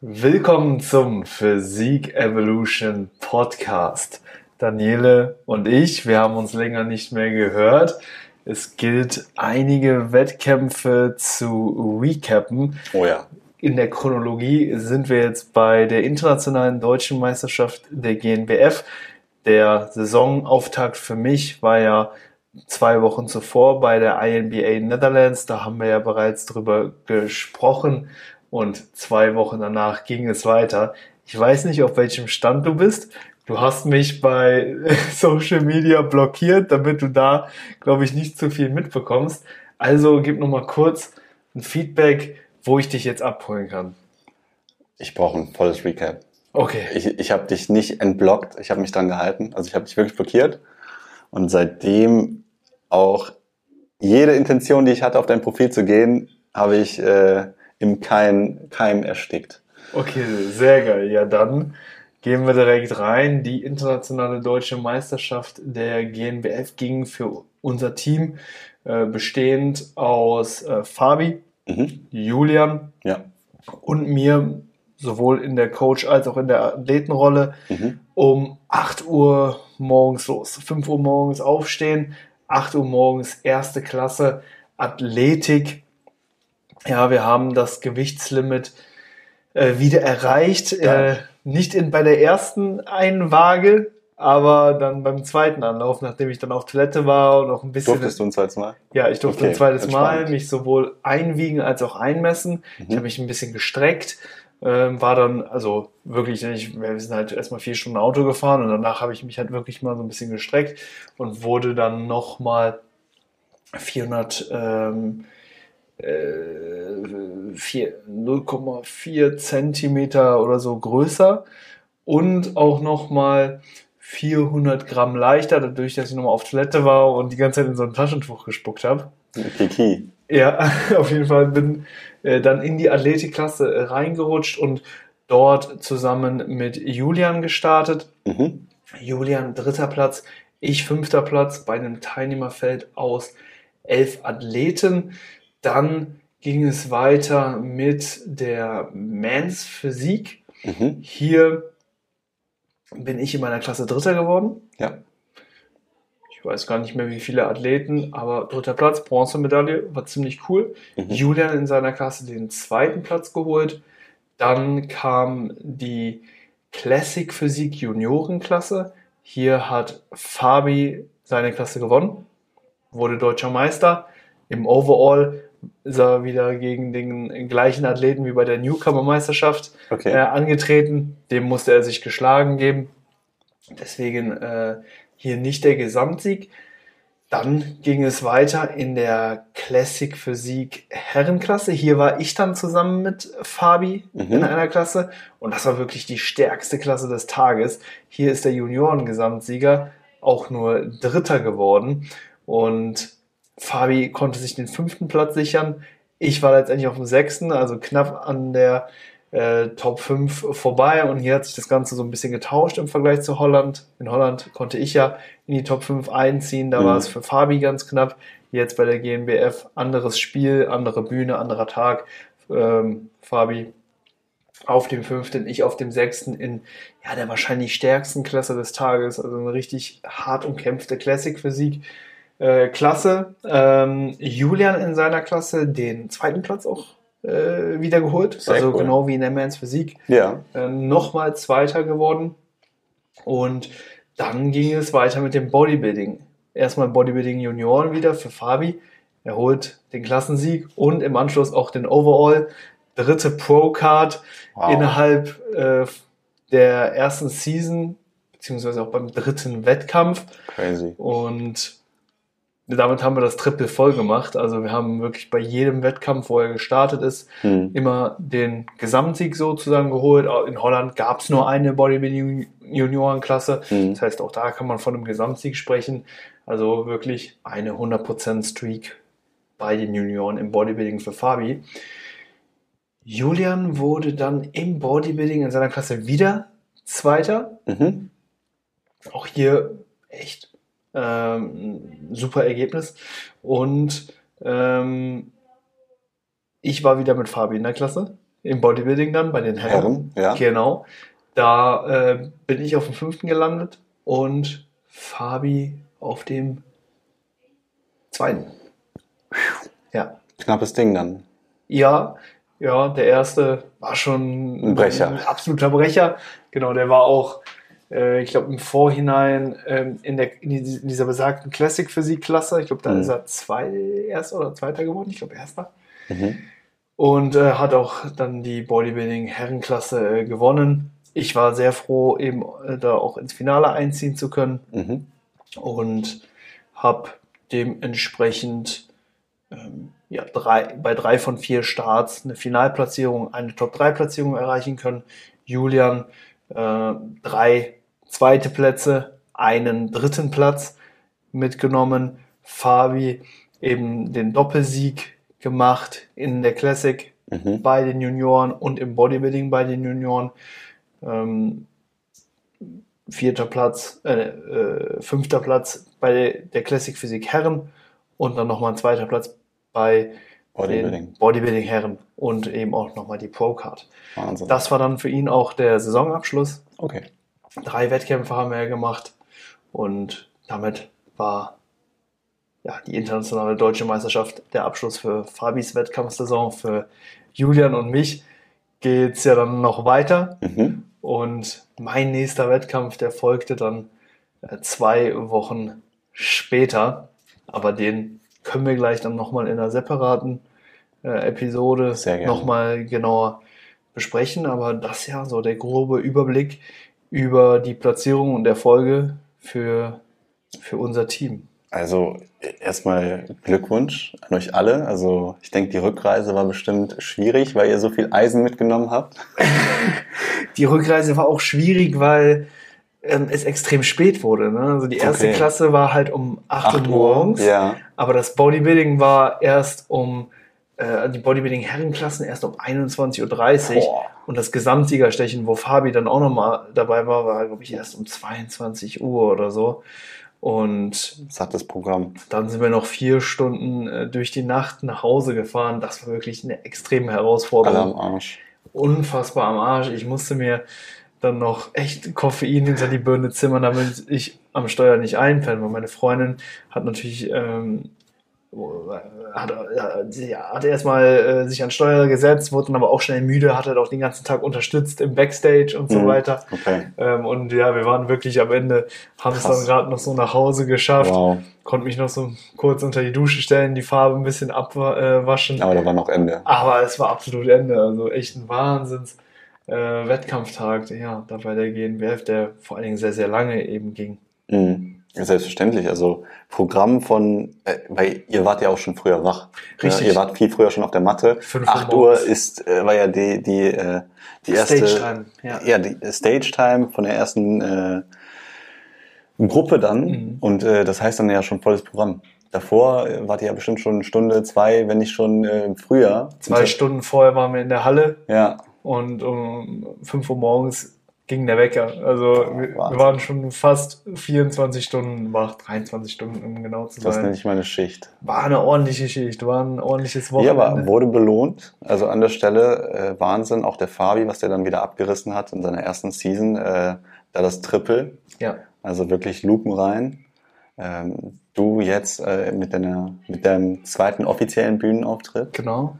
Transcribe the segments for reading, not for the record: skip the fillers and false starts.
Willkommen zum Physik Evolution Podcast. Daniele und ich, wir haben uns länger nicht mehr gehört. Es gilt, einige Wettkämpfe zu recappen. Oh ja. In der Chronologie sind wir jetzt bei der internationalen deutschen Meisterschaft der GNBF. Der Saisonauftakt für mich war ja 2 Wochen zuvor bei der INBA Netherlands. Da haben wir ja bereits drüber gesprochen. Und 2 Wochen danach ging es weiter. Ich weiß nicht, auf welchem Stand du bist. Du hast mich bei Social Media blockiert, damit du da, glaube ich, nicht zu viel mitbekommst. Also gib noch mal kurz ein Feedback, wo ich dich jetzt abholen kann. Ich brauche ein volles Recap. Okay. Ich habe dich nicht entblockt, ich habe mich dran gehalten. Also ich habe dich wirklich blockiert. Und seitdem auch jede Intention, die ich hatte, auf dein Profil zu gehen, habe ich im Keim erstickt. Okay, sehr geil. Ja, dann gehen wir direkt rein. Die internationale deutsche Meisterschaft der GNBF ging für unser Team bestehend aus Fabi, Julian Ja. und mir, sowohl in der Coach- als auch in der Athletenrolle, um 8 Uhr morgens los. 5 Uhr morgens aufstehen, 8 Uhr morgens erste Klasse Athletik. Ja, wir haben das Gewichtslimit wieder erreicht. Nicht bei der ersten Einwaage, aber dann beim zweiten Anlauf, nachdem ich dann auf Toilette war und auch ein bisschen... Durftest du ein zweites Mal? Ja, ich durfte Okay, ein zweites Mal entspannt. mich sowohl einwiegen als auch einmessen. Ich habe mich ein bisschen gestreckt, war dann, also wirklich, wir sind halt erstmal 4 Stunden Auto gefahren und danach habe ich mich halt wirklich mal so ein bisschen gestreckt und wurde dann nochmal 0,4 Zentimeter oder so größer und auch nochmal 400 Gramm leichter, dadurch, dass ich nochmal auf Toilette war und die ganze Zeit in so ein Taschentuch gespuckt habe. Kiki. Ja, auf jeden Fall bin dann in die Athletikklasse reingerutscht und dort zusammen mit Julian gestartet. Julian 3. Platz, ich 5. Platz bei einem Teilnehmerfeld aus 11 Athleten. Dann ging es weiter mit der Men's Physik. Hier bin ich in meiner Klasse 3. geworden. Ja. Ich weiß gar nicht mehr, wie viele Athleten, aber 3. Platz, Bronzemedaille, war ziemlich cool. Julian in seiner Klasse den 2. Platz geholt. Dann kam die Classic Physik Juniorenklasse. Hier hat Fabi seine Klasse gewonnen, wurde deutscher Meister. Im Overall ist er wieder gegen den gleichen Athleten wie bei der Newcomer-Meisterschaft angetreten. Dem musste er sich geschlagen geben. Deswegen hier nicht der Gesamtsieg. Dann ging es weiter in der Classic Physik Herrenklasse. Hier war ich dann zusammen mit Fabi in einer Klasse und das war wirklich die stärkste Klasse des Tages. Hier ist der Junioren-Gesamtsieger auch nur 3. geworden und Fabi konnte sich den 5. Platz sichern. Ich war letztendlich auf dem 6., also knapp an der Top 5 vorbei und hier hat sich das Ganze so ein bisschen getauscht im Vergleich zu Holland. In Holland konnte ich ja in die Top 5 einziehen, da war es für Fabi ganz knapp. Jetzt bei der GNBF anderes Spiel, andere Bühne, anderer Tag. Fabi auf dem 5., ich auf dem 6. in der wahrscheinlich stärksten Klasse des Tages, also eine richtig hart umkämpfte Classic Physik Klasse. Julian in seiner Klasse den 2. Platz auch wieder geholt, also cool. Genau wie in der Men's Physik. Ja. Nochmal 2. geworden und dann ging es weiter mit dem Bodybuilding. Erstmal Bodybuilding Junioren wieder für Fabi. Er holt den Klassensieg und im Anschluss auch den Overall. 3. Pro-Card innerhalb der ersten Season, beziehungsweise auch beim 3. Wettkampf. Crazy. Und damit haben wir das Triple voll gemacht. Also wir haben wirklich bei jedem Wettkampf, wo er gestartet ist, immer den Gesamtsieg sozusagen geholt. In Holland gab es nur eine Bodybuilding-Juniorenklasse. Das heißt, auch da kann man von einem Gesamtsieg sprechen. Also wirklich eine 100% Streak bei den Junioren im Bodybuilding für Fabi. Julian wurde dann im Bodybuilding in seiner Klasse wieder 2. Auch hier echt super Ergebnis. Und ich war wieder mit Fabi in der Klasse. im Bodybuilding dann, bei den Herren. Ja. Genau. Da bin ich auf dem 5. gelandet und Fabi auf dem 2. Ja. Knappes Ding dann. Ja, der erste war schon Ein Brecher. ein absoluter Brecher. Genau, der war auch, ich glaube, im Vorhinein in dieser besagten Classic-Physik-Klasse. Ich glaube, da ist er Erster oder Zweiter geworden. Ich glaube, Erster. Und hat auch dann die Bodybuilding-Herrenklasse gewonnen. Ich war sehr froh, eben da auch ins Finale einziehen zu können. Und habe dementsprechend bei 3 von 4 Starts eine Finalplatzierung, eine Top-3-Platzierung erreichen können. Julian 3 zweite Plätze, einen 3. Platz mitgenommen. Fabi eben den Doppelsieg gemacht in der Classic bei den Junioren und im Bodybuilding bei den Junioren. 4. Platz, 5. Platz bei der Classic Physik Herren und dann nochmal ein 2. Platz bei den Bodybuilding Herren und eben auch nochmal die Pro Card. Wahnsinn. Das war dann für ihn auch der Saisonabschluss. Okay. 3 Wettkämpfe haben wir gemacht und damit war die internationale deutsche Meisterschaft der Abschluss für Fabis Wettkampfsaison. Für Julian und mich geht es ja dann noch weiter. Und mein nächster Wettkampf, der folgte dann 2 Wochen später. Aber den können wir gleich dann nochmal in einer separaten Episode nochmal genauer besprechen. Aber das ist ja so der grobe Überblick über die Platzierung und Erfolge für unser Team. Also erstmal Glückwunsch an euch alle. Also ich denke, die Rückreise war bestimmt schwierig, weil ihr so viel Eisen mitgenommen habt. Die Rückreise war auch schwierig, weil es extrem spät wurde. Ne? Also die erste Klasse war halt um 8 Uhr morgens, aber das Bodybuilding war erst die Bodybuilding-Herrenklassen erst um 21.30 Uhr und das Gesamtsiegerstechen, wo Fabi dann auch nochmal dabei war, glaube ich, erst um 22 Uhr oder so. Und sattes Programm. Dann sind wir noch 4 Stunden durch die Nacht nach Hause gefahren. Das war wirklich eine extreme Herausforderung. Alle am Arsch. Unfassbar am Arsch. Ich musste mir dann noch echt Koffein hinter die Birne zimmern, damit ich am Steuer nicht einpenne. Weil meine Freundin hat natürlich hat erstmal sich an Steuer gesetzt, wurde dann aber auch schnell müde, hat halt auch den ganzen Tag unterstützt im Backstage und so weiter. Okay. Und wir waren wirklich am Ende, haben es dann gerade noch so nach Hause geschafft, konnte mich noch so kurz unter die Dusche stellen, die Farbe ein bisschen abwaschen. Aber da war noch Ende. Aber es war absolut Ende, also echt ein Wahnsinns Wettkampftag, da bei der GNBF, der vor allen Dingen sehr, sehr lange eben ging. Selbstverständlich, also Programm von, weil ihr wart ja auch schon früher wach. Richtig. Ihr wart viel früher schon auf der Matte. 8 Uhr war ja die erste Stage Time. Die Stage Time von der ersten Gruppe dann. Und das heißt dann ja schon volles Programm. Davor wart ihr ja bestimmt schon 1 Stunde, 2, wenn nicht schon früher. 2 Stunden vorher waren wir in der Halle. Ja. Und um 5 Uhr morgens ging der Wecker. Also wir waren schon fast 24 Stunden wach, 23 Stunden, um genau zu sein. Das nenne ich meine Schicht. War eine ordentliche Schicht, war ein ordentliches Wochenende. Ja, aber wurde belohnt. Also an der Stelle Wahnsinn. Auch der Fabi, was der dann wieder abgerissen hat in seiner ersten Season, da das Triple. Ja. Also wirklich Lupen rein. Du jetzt mit deinem zweiten offiziellen Bühnenauftritt. Genau.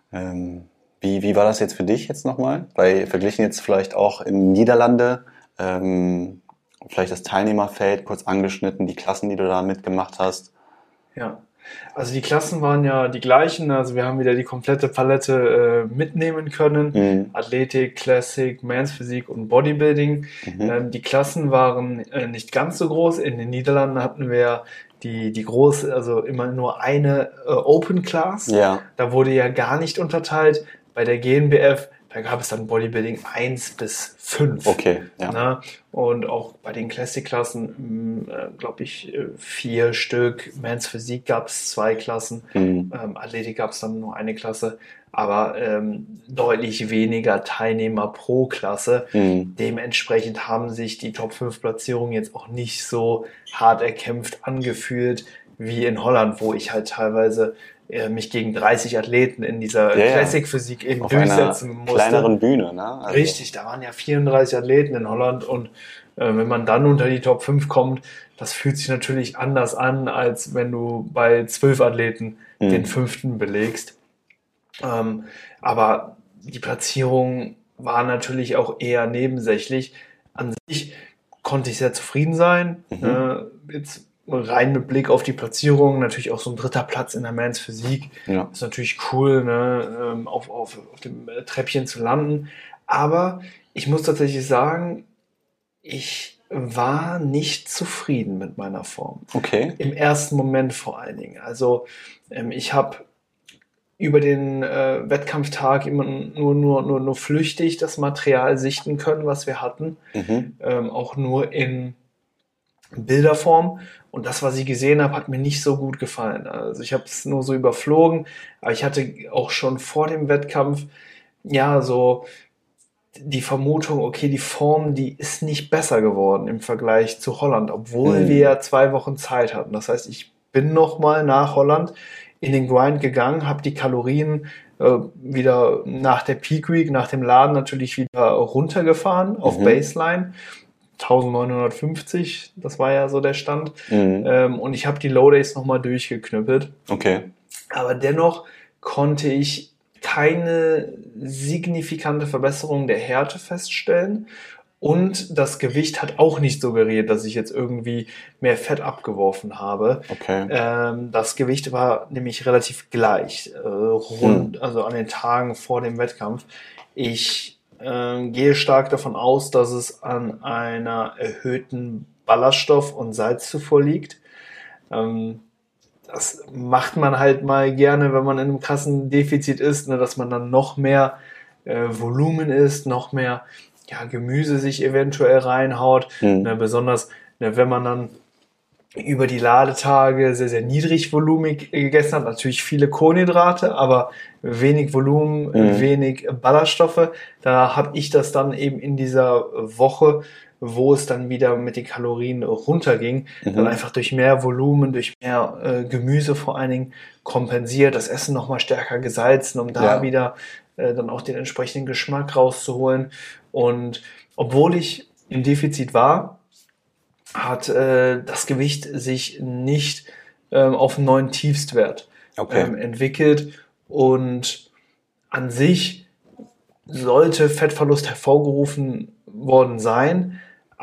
Wie war das jetzt für dich jetzt nochmal? Weil verglichen jetzt vielleicht auch in Niederlande, vielleicht das Teilnehmerfeld kurz angeschnitten, die Klassen, die du da mitgemacht hast. Ja, also die Klassen waren ja die gleichen, also wir haben wieder die komplette Palette mitnehmen können. Athletik, Classic, Men's Physik und Bodybuilding. Die Klassen waren nicht ganz so groß. In den Niederlanden hatten wir die große, also immer nur eine Open Class. Ja. Da wurde ja gar nicht unterteilt. Bei der GNBF, da gab es dann Bodybuilding 1 bis 5. Okay, ja. Ne? Und auch bei den Classic-Klassen, glaube ich, 4 Stück. Men's Physik gab es 2 Klassen. Athletik gab es dann nur eine Klasse. Aber deutlich weniger Teilnehmer pro Klasse. Dementsprechend haben sich die Top 5 Platzierungen jetzt auch nicht so hart erkämpft angefühlt wie in Holland, wo ich halt teilweise mich gegen 30 Athleten in dieser Classic-Physik eben durchsetzen musste. Auf einer kleineren Bühne, ne? Also richtig, da waren ja 34 Athleten in Holland und wenn man dann unter die Top 5 kommt, das fühlt sich natürlich anders an, als wenn du bei 12 Athleten den 5. belegst. Aber die Platzierung war natürlich auch eher nebensächlich. An sich konnte ich sehr zufrieden sein. Jetzt rein mit Blick auf die Platzierung, natürlich auch so ein 3. Platz in der Men's Physik. Ja. Ist natürlich cool, ne, auf dem Treppchen zu landen. Aber ich muss tatsächlich sagen, ich war nicht zufrieden mit meiner Form. Okay. Im ersten Moment vor allen Dingen. Also ich habe über den Wettkampftag immer nur flüchtig das Material sichten können, was wir hatten. Auch nur in Bilderform. Und das, was ich gesehen habe, hat mir nicht so gut gefallen. Also ich habe es nur so überflogen, aber ich hatte auch schon vor dem Wettkampf ja so die Vermutung, okay, die Form, die ist nicht besser geworden im Vergleich zu Holland, obwohl wir ja 2 Wochen Zeit hatten. Das heißt, ich bin nochmal nach Holland in den Grind gegangen, habe die Kalorien wieder nach der Peak Week, nach dem Laden natürlich wieder runtergefahren auf Baseline. 1950, das war ja so der Stand. Und ich habe die Low Days nochmal durchgeknüppelt. Okay. Aber dennoch konnte ich keine signifikante Verbesserung der Härte feststellen. Und das Gewicht hat auch nicht suggeriert, dass ich jetzt irgendwie mehr Fett abgeworfen habe. Okay. Das Gewicht war nämlich relativ gleich, also an den Tagen vor dem Wettkampf. Ich gehe stark davon aus, dass es an einer erhöhten Ballaststoff- und Salzzufuhr liegt. Das macht man halt mal gerne, wenn man in einem krassen Defizit ist, ne, dass man dann noch mehr Volumen isst, noch mehr Gemüse sich eventuell reinhaut. Ne, besonders wenn man dann über die Ladetage sehr, sehr niedrigvolumig gegessen hat. Natürlich viele Kohlenhydrate, aber wenig Volumen, wenig Ballaststoffe. Da habe ich das dann eben in dieser Woche, wo es dann wieder mit den Kalorien runterging, dann einfach durch mehr Volumen, durch mehr Gemüse vor allen Dingen kompensiert, das Essen nochmal stärker gesalzen, um da wieder dann auch den entsprechenden Geschmack rauszuholen. Und obwohl ich im Defizit war, hat das Gewicht sich nicht auf einen neuen Tiefstwert entwickelt. Und an sich sollte Fettverlust hervorgerufen worden sein,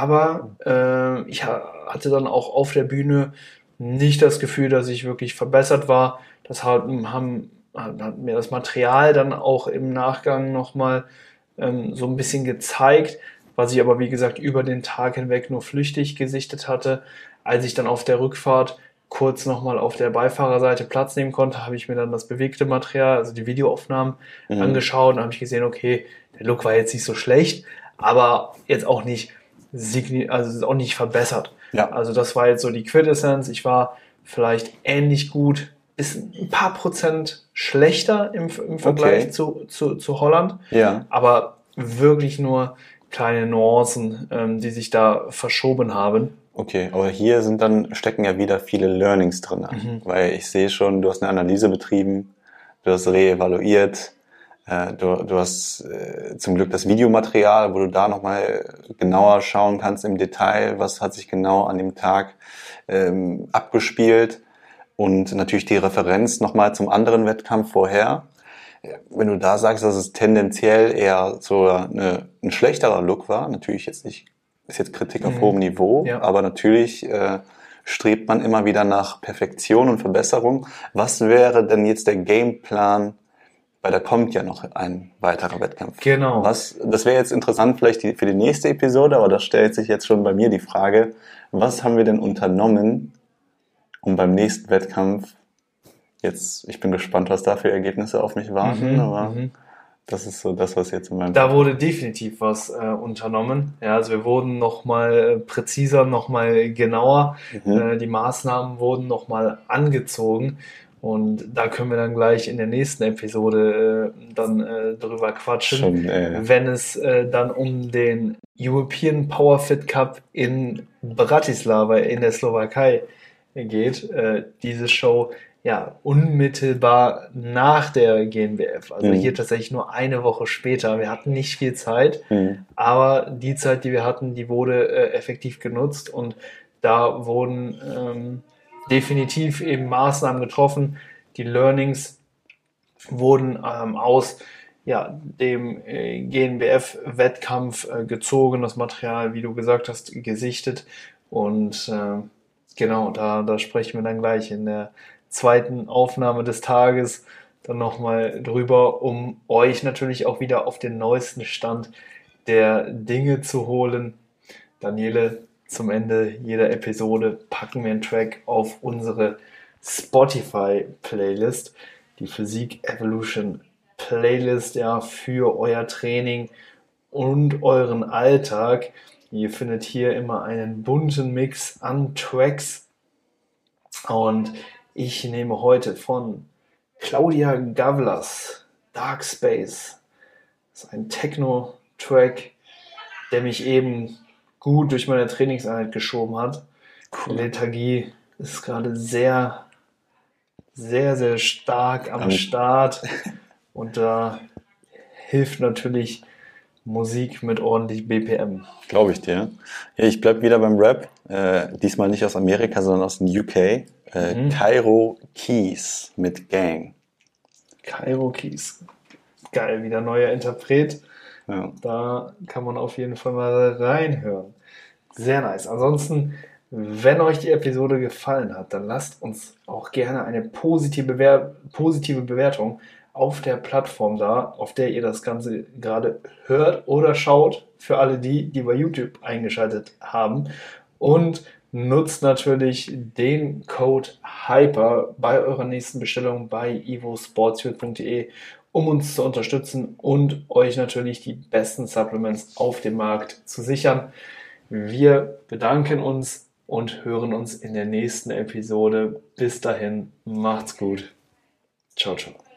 aber ich hatte dann auch auf der Bühne nicht das Gefühl, dass ich wirklich verbessert war. Das hat mir das Material dann auch im Nachgang nochmal so ein bisschen gezeigt, was ich aber, wie gesagt, über den Tag hinweg nur flüchtig gesichtet hatte. Als ich dann auf der Rückfahrt kurz nochmal auf der Beifahrerseite Platz nehmen konnte, habe ich mir dann das bewegte Material, also die Videoaufnahmen angeschaut und habe ich gesehen, okay, der Look war jetzt nicht so schlecht, aber jetzt auch nicht auch nicht verbessert. Ja. Also das war jetzt so die Quintessenz. Ich war vielleicht ähnlich gut, ist ein paar Prozent schlechter im Vergleich zu Holland, aber wirklich nur kleine Nuancen, die sich da verschoben haben. Okay, aber hier stecken ja wieder viele Learnings drin, weil ich sehe schon, du hast eine Analyse betrieben, du hast reevaluiert, du hast zum Glück das Videomaterial, wo du da nochmal genauer schauen kannst im Detail, was hat sich genau an dem Tag abgespielt und natürlich die Referenz nochmal zum anderen Wettkampf vorher. Wenn du da sagst, dass es tendenziell eher so ein schlechterer Look war, natürlich jetzt nicht, ist jetzt Kritik auf hohem Niveau, aber natürlich strebt man immer wieder nach Perfektion und Verbesserung. Was wäre denn jetzt der Gameplan, weil da kommt ja noch ein weiterer Wettkampf. Genau. Das wäre jetzt interessant vielleicht für die nächste Episode, aber da stellt sich jetzt schon bei mir die Frage, was haben wir denn unternommen, um beim nächsten Wettkampf ich bin gespannt, was da für Ergebnisse auf mich warten, aber das ist so das, was jetzt in meinem... Da wurde definitiv was unternommen. Ja, also wir wurden nochmal präziser, nochmal genauer. Die Maßnahmen wurden nochmal angezogen. Und da können wir dann gleich in der nächsten Episode drüber quatschen, wenn es dann um den European Power Fit Cup in Bratislava in der Slowakei geht. Diese Show unmittelbar nach der GNBF. Also hier tatsächlich nur eine Woche später. Wir hatten nicht viel Zeit, aber die Zeit, die wir hatten, die wurde effektiv genutzt und da wurden definitiv eben Maßnahmen getroffen. Die Learnings wurden aus dem GNBF-Wettkampf gezogen, das Material, wie du gesagt hast, gesichtet und genau, da sprechen wir dann gleich in der zweiten Aufnahme des Tages dann nochmal drüber, um euch natürlich auch wieder auf den neuesten Stand der Dinge zu holen. Daniele, zum Ende jeder Episode packen wir einen Track auf unsere Spotify-Playlist, die Physik Evolution Playlist, für euer Training und euren Alltag. Ihr findet hier immer einen bunten Mix an Tracks und ich nehme heute von Claudia Gavlas Dark Space. Das ist ein Techno-Track, der mich eben gut durch meine Trainingseinheit geschoben hat. Cool. Die Lethargie ist gerade sehr, sehr, sehr stark am Start und da hilft natürlich Musik mit ordentlich BPM. Glaube ich dir. Ja, ich bleibe wieder beim Rap. Diesmal nicht aus Amerika, sondern aus den UK. Cairo Keys mit Gang. Cairo Keys. Geil, wieder neuer Interpret. Ja. Da kann man auf jeden Fall mal reinhören. Sehr nice. Ansonsten, wenn euch die Episode gefallen hat, dann lasst uns auch gerne eine positive Bewertung auf der Plattform da, auf der ihr das Ganze gerade hört oder schaut, für alle die bei YouTube eingeschaltet haben. Und nutzt natürlich den Code HYPER bei eurer nächsten Bestellung bei evosportsfuel.de, um uns zu unterstützen und euch natürlich die besten Supplements auf dem Markt zu sichern. Wir bedanken uns und hören uns in der nächsten Episode. Bis dahin, macht's gut. Ciao, ciao.